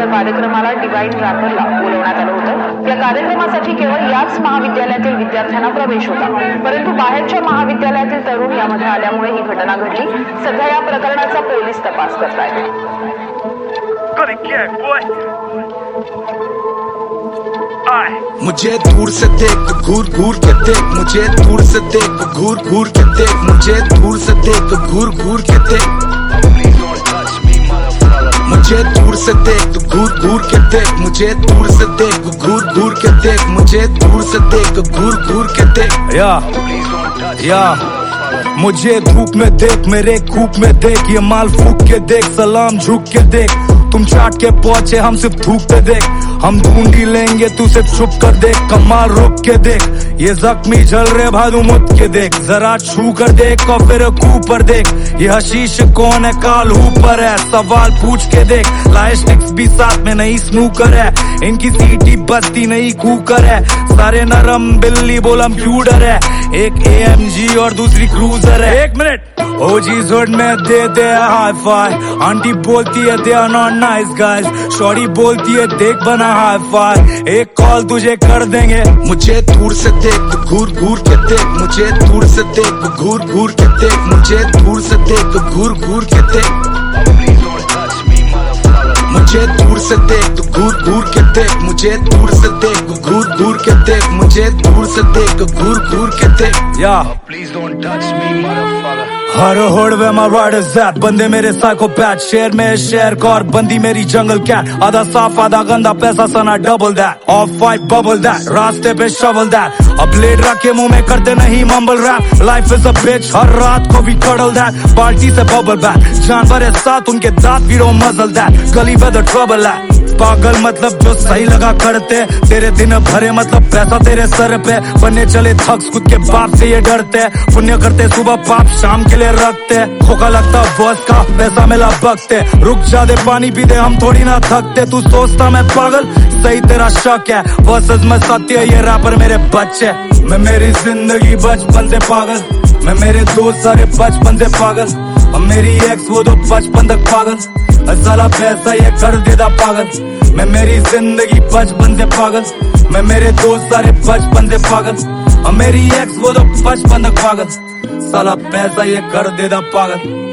या कार्यक्रमाला डिवाइन रॅपरला बोलवण्यात आलं होतं। या कार्यक्रमासाठी केवळ याच महाविद्यालयातील विद्यार्थ्यांना प्रवेश होता, परंतु बाहेरच्या महाविद्यालयातील तरुण यामध्ये आल्यामुळे ही घटना घडली। सध्या या प्रकरणाचा पोलीस तपास करत आहेत। मुझे दूर से देख घूर घूर के देख, मुझे दूर से देख घूर घूर के देख, मुझे दूर से देख घूर घूर के देख, मुझे दूर से देख घूर घूर के देख, मुझे दूर से देख घूर घूर के देख, मुझे दूर से देख घूर घूर के देख। या मुझे धूप में देख, मेरे कूप में देख, ये माल फूक के देख, सलाम झुक के देख, तुम चाट के पहुंचे हम सिर्फ थूकते देख, हम ढूंढी लेंगे तू सिर्फ छुप कर देख, कमाल रुक के देख, ये जख्मी जल रहे भादू मुत के देख, जरा छू कर देख और फिर ऊपर देख, ये हशीश कौन है काल ऊपर है, सवाल पूछ के देख, लाए स्टिक्स भी साथ में नहीं स्नूकर है, इनकी सीटी बस्ती नहीं कुकर है, सारे नरम बिल्ली बोलम क्यों डर है, एक AMG और दूसरी क्रूजर है। एक मिनट ओजी जोड़ में दे दे हाई फाई, आंटी बोलती है they are not nice guys, sorry बोलती है देख बना हाई फाई, एक कॉल तुझे कर देंगे। मुझे दूर से देख घूर घूर के देख, मुझे दूर से देख घूर घूर के देख, मुझे दूर से देख घूर घूर के देख, मुझे दूर से देख घूर घूर के देख, मुझे दूर से देख घूर घूर के देख, मुझे दूर से देख घूर घूर के देख। या please don't touch me motherfucker, हर होड़ वे माय राइडर्स दैट, बंदे मेरे साइकोपैथ, शेर में शेर कौर, बंदी मेरी जंगल कैट, आधा साफ आधा गंदा पैसा सना double that, off white bubble that, रास्ते पे शवल दैट, अब ब्लेड रख के मुंह में करते नहीं mumble rap, life is a bitch, हर रात को भी कडल दैट, पार्टी से बबल बैक, जानवर है साथ उनके दांत भी रो मजल दैट, गली पे द ट्रबल है, पागल मतलब जो सही लगा करते, तेरे दिन भरे मतलब पैसा तेरे सर पे, बनने चले थक्स खुद के बाप से ये डरते, पुण्य करते सुबह पाप शाम के लिए रखते, खोखा लगता बॉस का पैसा मिला बकते, रुक जा दे पानी पी दे हम थोड़ी ना थकते, तू सोचता मैं पागल सही तेरा शक है, वर्सेस मैं सत्य ये रैपर मेरे बच्चे, मैं मेरी जिंदगी बचपन से पागल, मैं मेरे दोस्त सारे बचपन से पागल, और मेरी एक्स वो तो बचपन तक पागल, साला पैसा ये कर देता पागल, मैं मेरी जिंदगी बचपन से पागल, मैं मेरे दोस्त सारे बचपन से पागल, और मेरी एक्स वो तो बचपन तक पागल, साला पैसा ये कर देता पागल।